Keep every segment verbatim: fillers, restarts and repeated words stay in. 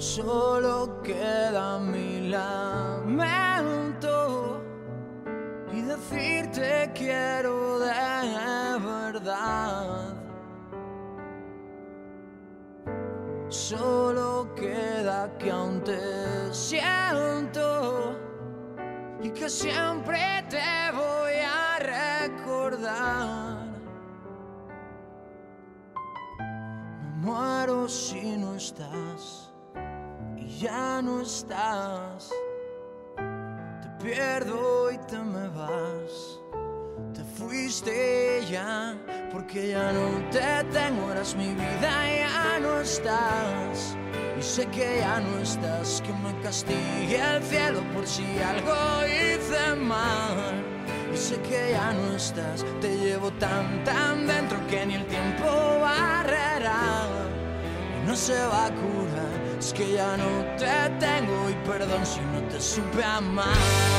Solo queda mi lamento y decirte quiero de verdad. Solo queda que aún te siento y que siempre te voy a recordar. Me muero si no estás y ya no estás. Te pierdo y te me vas. Te fuiste ya porque ya no te tengo. Eras mi vida y ya no estás. Y sé que ya no estás. Que me castigue el cielo por si algo hice mal. Y sé que ya no estás. Te llevo tan tan dentro que ni el tiempo barrerá. No se va a curar, es que ya no te tengo. Y perdón si no te supe amar.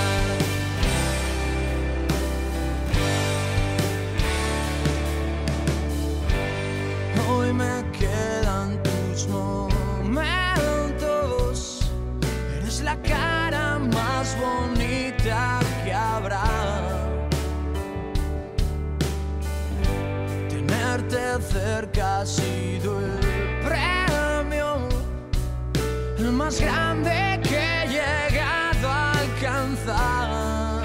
Hoy me quedan tus momentos. Eres la cara más bonita que habrá. Tenerte cerca ha sido el premio, el más grande que he llegado a alcanzar.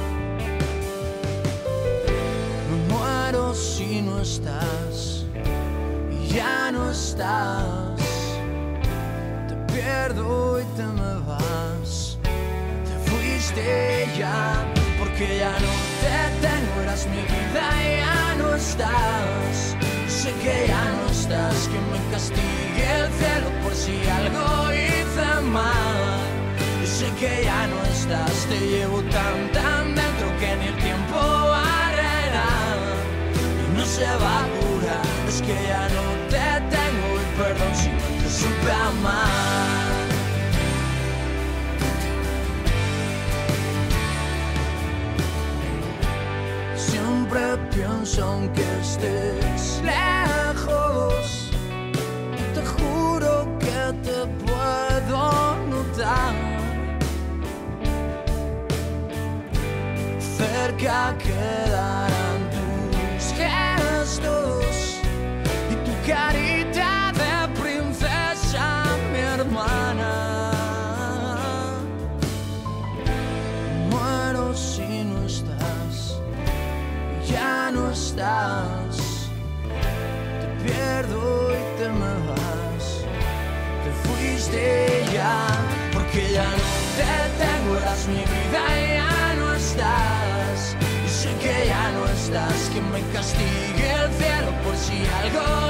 Me muero si no estás y ya no estás. Te pierdo y te me vas. Te fuiste ya porque ya no te tengo. Eras mi vida y ya no estás. Sé que ya no estás, que me castigue el cielo por si algo hice mal. Y sé que ya no estás, te llevo tan tan dentro que ni el tiempo barrerá. Y no se va a curar, es que ya no te tengo. Y perdón si no te supe amar. Siempre pienso aunque estés lejos, te juro que te puedo notar. Cerca quedarán tus gestos y tu carita de princesa, mi hermana. Muero si no estás, ya no estás. Te pierdo y te me vas. Te fuiste ya porque ya no te tengo. Eras mi vida y ya no estás. Y sé que ya no estás. Que me castigue el cielo por si algo